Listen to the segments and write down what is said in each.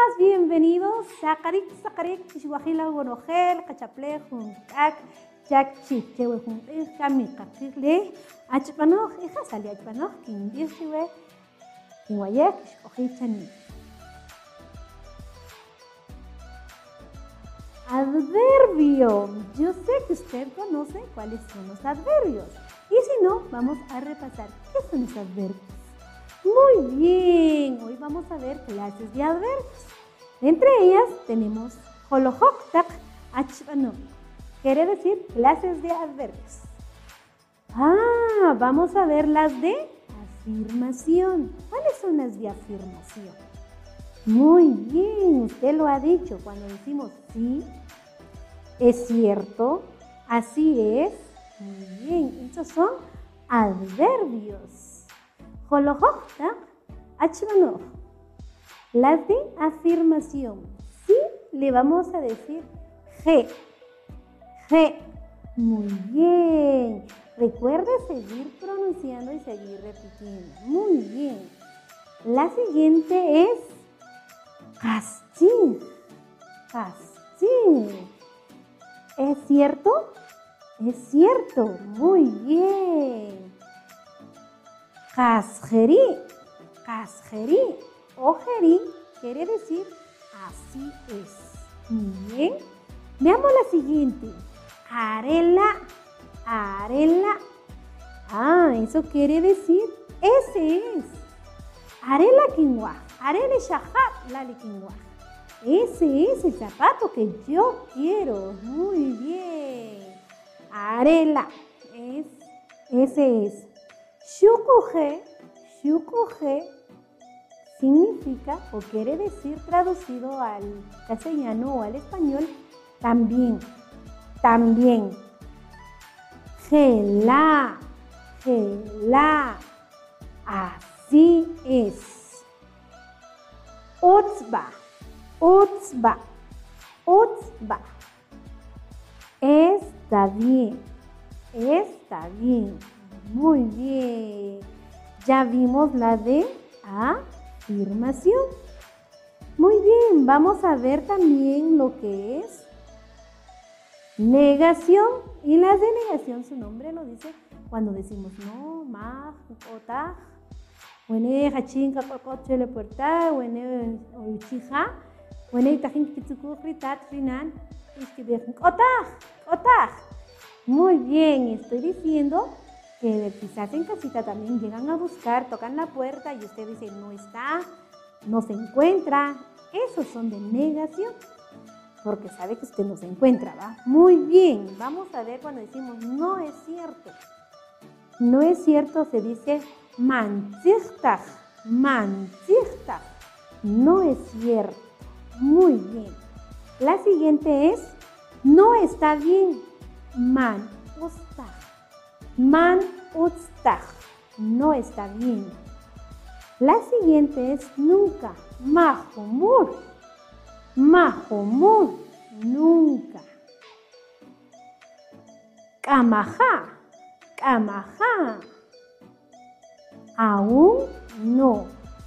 Bienvenidos a Sakarik, Chihuahila, Gonogel, Cachaple, Juntac, Jack Chip, Chewe, Juntac, Kamika, Kirle, Achpano, hija sali Achpano, Kindirchiwe, Kinwayek, Ojichani. Adverbio. Yo sé que usted conoce cuáles son los adverbios. Y si no, vamos a repasar qué son los adverbios. Muy bien, hoy vamos a ver clases de adverbios. Entre ellas tenemos Holohoktak Achpano. Quiere decir clases de adverbios. Vamos a ver las de afirmación. ¿Cuáles son las de afirmación? Muy bien, usted lo ha dicho. Cuando decimos sí, es cierto, así es. Muy bien, estos son adverbios. Holohoktak Achpano. Las de afirmación. Sí, le vamos a decir G. G. Muy bien. Recuerde seguir pronunciando y seguir repitiendo. Muy bien. La siguiente es Casting. Casting. ¿Es cierto? Es cierto. Muy bien. Casjeri. Casjeri. Ojeri quiere decir así es. Muy bien. Veamos la siguiente. Arela. Arela. Eso quiere decir ese es. Arela quinoa. Arele shahat lali quinoa. Ese es el zapato que yo quiero. Muy bien. Arela. Ese es. Shukuge. Shukuge significa o quiere decir traducido al castellano o al español también. También. Gela. Gela. Así es. Otzba. Otzba. Otzba. Está bien. Está bien. Muy bien. Ya vimos la de afirmación. Muy bien, vamos a ver también lo que es negación. Y las de negación, su nombre lo dice cuando decimos no, mag, otag, wene hachinka cocochele puerta, wene oichija, wene tajin kitsukuhri tatrinan, otag. Muy bien, estoy diciendo que quizás en casita también llegan a buscar, tocan la puerta y usted dice no está, no se encuentra. Esos son de negación, porque sabe que usted no se encuentra, ¿va? Muy bien, vamos a ver cuando decimos no es cierto. No es cierto, se dice manzichtag, manzichtag. No es cierto. Muy bien. La siguiente es no está bien, man ustag. Man ustag. No está bien. La siguiente es nunca. Mahomur. Mahomur. Nunca. Kamaja. Kamaja. Aún no.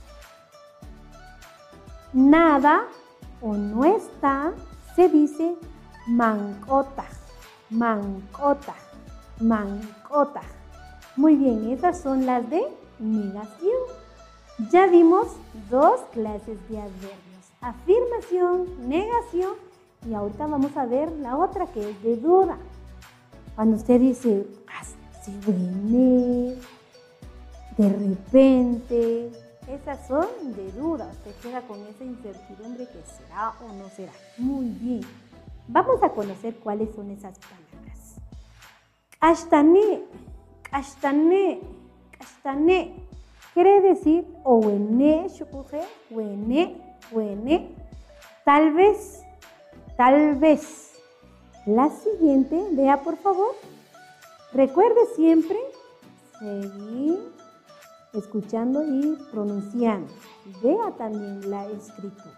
Nada o no está se dice mancota. Mancota. Mancota. Muy bien, esas son las de negación. Ya vimos dos clases de adverbios. Afirmación, negación y ahorita vamos a ver la otra que es de duda. Cuando usted dice, así viene, de repente, esas son de duda. Usted queda con esa incertidumbre que será o no será. Muy bien. Vamos a conocer cuáles son esas palabras. Ashtane, ashtane, ashtane. Quiere decir o wene, shukuje, wene, tal vez, tal vez. La siguiente, vea por favor. Recuerde siempre seguir escuchando y pronunciando. Vea también la escritura.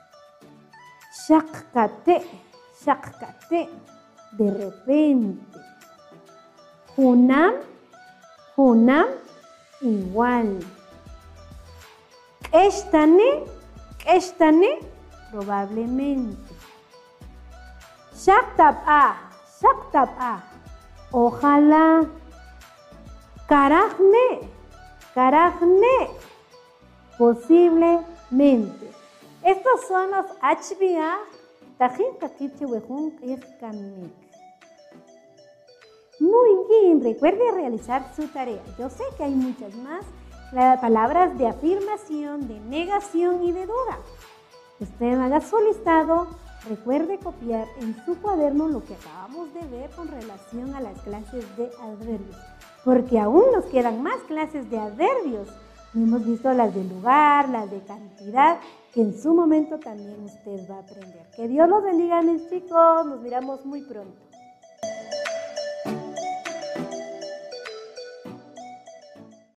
Shakate, shakate, de repente. Hunam, hunam, igual. Eshtane, probablemente. Shaktab'a, ojalá. Karajne, posiblemente. Estos son los HBA, tajin kakiche wejun kamik. Muy bien, recuerde realizar su tarea. Yo sé que hay muchas más palabras de afirmación, de negación y de duda. Usted haga su listado, recuerde copiar en su cuaderno lo que acabamos de ver con relación a las clases de adverbios, porque aún nos quedan más clases de adverbios. No hemos visto las de lugar, las de cantidad, que en su momento también usted va a aprender. Que Dios los bendiga, mis chicos. Nos miramos muy pronto.